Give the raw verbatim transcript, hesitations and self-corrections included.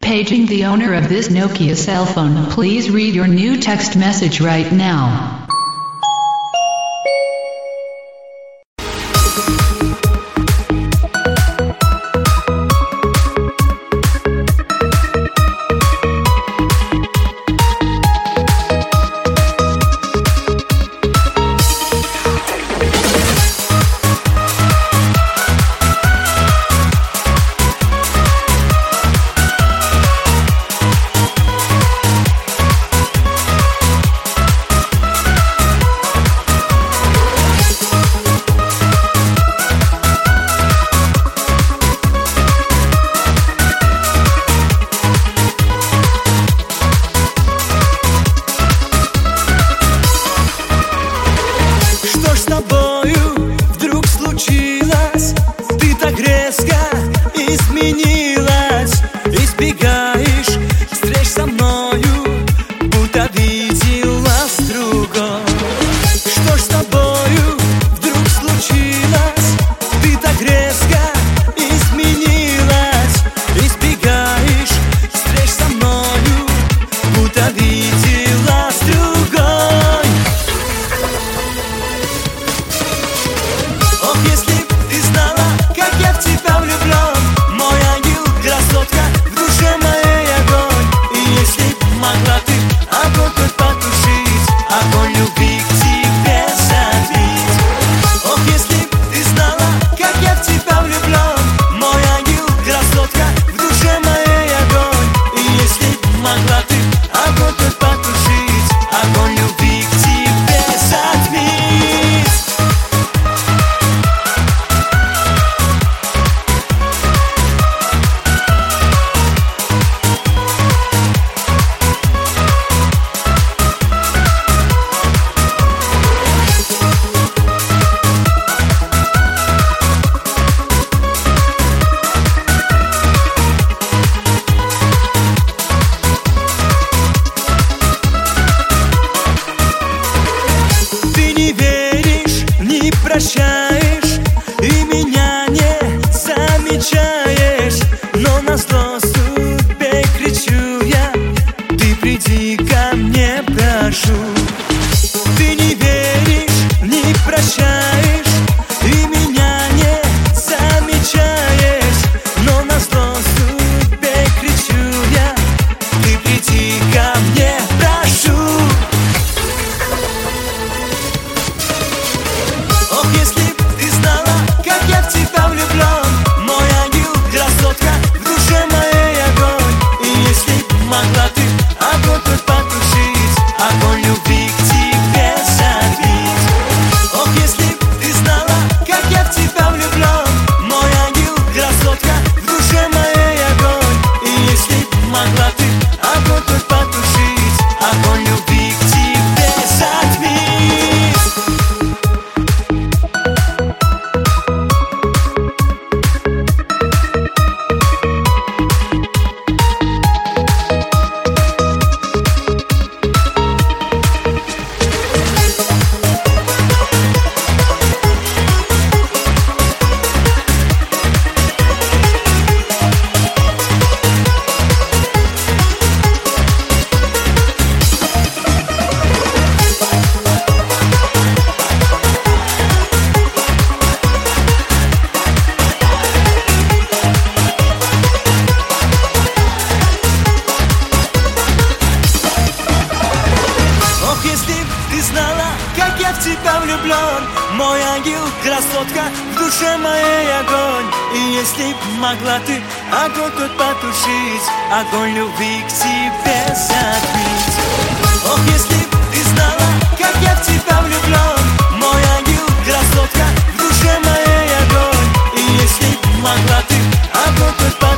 Paging the owner of this Nokia cell phone. Please read your new text message right now. Изменилась, избегаешь встреч со мною, будто виделась с другом. Что ж с тобою вдруг случилось? Ты так резко изменилась, избегаешь встреч со мною, будто виделась с другой. Ох, если б ты знала, как я в тебя влюблен, мой ангел, красотка, в душе моей огонь. И если б могла ты огонь тот потушить, огонь любви к тебе забить. Ох, если б ты знала, как я в тебя влюблен, мой ангел, красотка, в душе моей огонь. И если б могла ты огонь тот потушить, огонь любви к тебе затмить. Прощаешь и меня не замечаешь, но назло судьбе кричу я: ты приди ко мне, прошу. Ты не веришь, не прощаешь и меня не замечаешь, но назло судьбе кричу я: ты приди ко мне, прошу. Ох, если б ты знала, как я в тебя влюблен, мой ангел, красотка, в душе моей огонь. И если б могла ты огонь тот потушить, огонь любви к тебе забить. Ох, если б ты знала, как я в тебя влюблен, мой ангел, красотка, в душе моей огонь. И если б могла ты огонь тот потушить, огонь любви к тебе затмить. Если б ты знала, как я в тебя влюблен, мой ангел, красотка, в душе моей огонь. И если б могла ты огонь тот потушить, огонь любви к тебе забить. Ох, если б ты знала, как я в тебя влюблен, мой ангел, красотка, в душе моей огонь. И если б могла ты огонь тот потушить,